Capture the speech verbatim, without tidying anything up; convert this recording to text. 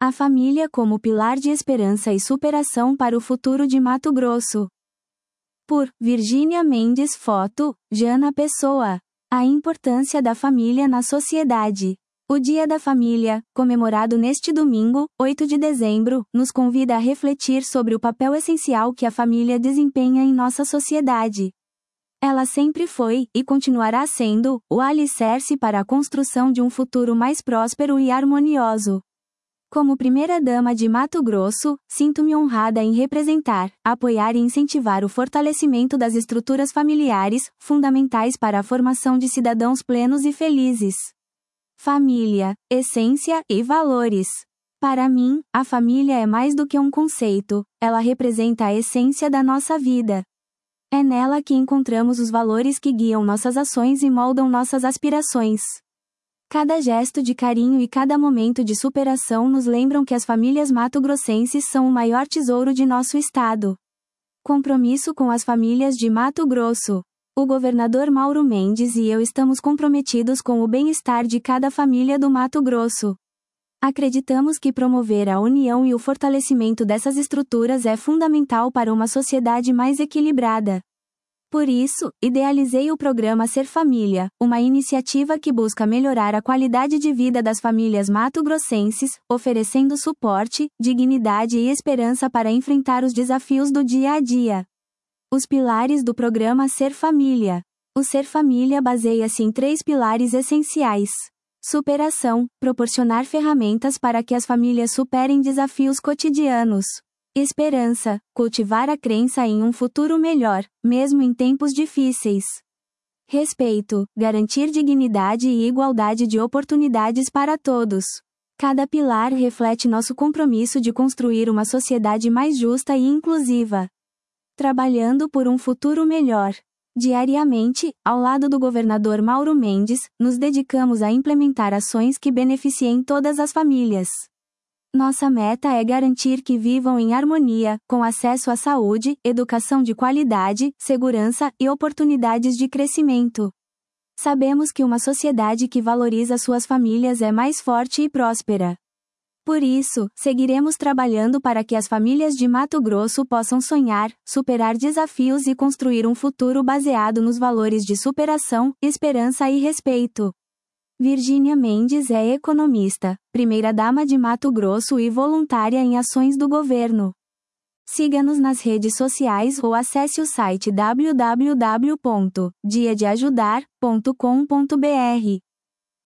A família como pilar de esperança e superação para o futuro de Mato Grosso. Por Virgínia Mendes. Foto, Jana Pessoa. A importância da família na sociedade. O Dia da Família, comemorado neste domingo, oito de dezembro, nos convida a refletir sobre o papel essencial que a família desempenha em nossa sociedade. Ela sempre foi, e continuará sendo, o alicerce para a construção de um futuro mais próspero e harmonioso. Como primeira-dama de Mato Grosso, sinto-me honrada em representar, apoiar e incentivar o fortalecimento das estruturas familiares, fundamentais para a formação de cidadãos plenos e felizes. Família, essência e valores. Para mim, a família é mais do que um conceito, ela representa a essência da nossa vida. É nela que encontramos os valores que guiam nossas ações e moldam nossas aspirações. Cada gesto de carinho e cada momento de superação nos lembram que as famílias mato-grossenses são o maior tesouro de nosso estado. Compromisso com as famílias de Mato Grosso. O governador Mauro Mendes e eu estamos comprometidos com o bem-estar de cada família do Mato Grosso. Acreditamos que promover a união e o fortalecimento dessas estruturas é fundamental para uma sociedade mais equilibrada. Por isso, idealizei o programa Ser Família, uma iniciativa que busca melhorar a qualidade de vida das famílias mato-grossenses, oferecendo suporte, dignidade e esperança para enfrentar os desafios do dia a dia. Os pilares do programa Ser Família. O Ser Família baseia-se em três pilares essenciais. Superação, proporcionar ferramentas para que as famílias superem desafios cotidianos. Esperança, cultivar a crença em um futuro melhor, mesmo em tempos difíceis. Respeito, garantir dignidade e igualdade de oportunidades para todos. Cada pilar reflete nosso compromisso de construir uma sociedade mais justa e inclusiva. Trabalhando por um futuro melhor. Diariamente, ao lado do governador Mauro Mendes, nos dedicamos a implementar ações que beneficiem todas as famílias. Nossa meta é garantir que vivam em harmonia, com acesso à saúde, educação de qualidade, segurança e oportunidades de crescimento. Sabemos que uma sociedade que valoriza suas famílias é mais forte e próspera. Por isso, seguiremos trabalhando para que as famílias de Mato Grosso possam sonhar, superar desafios e construir um futuro baseado nos valores de superação, esperança e respeito. Virgínia Mendes é economista, primeira-dama de Mato Grosso e voluntária em ações do governo. Siga-nos nas redes sociais ou acesse o site w w w ponto dia de ajudar ponto com ponto b r.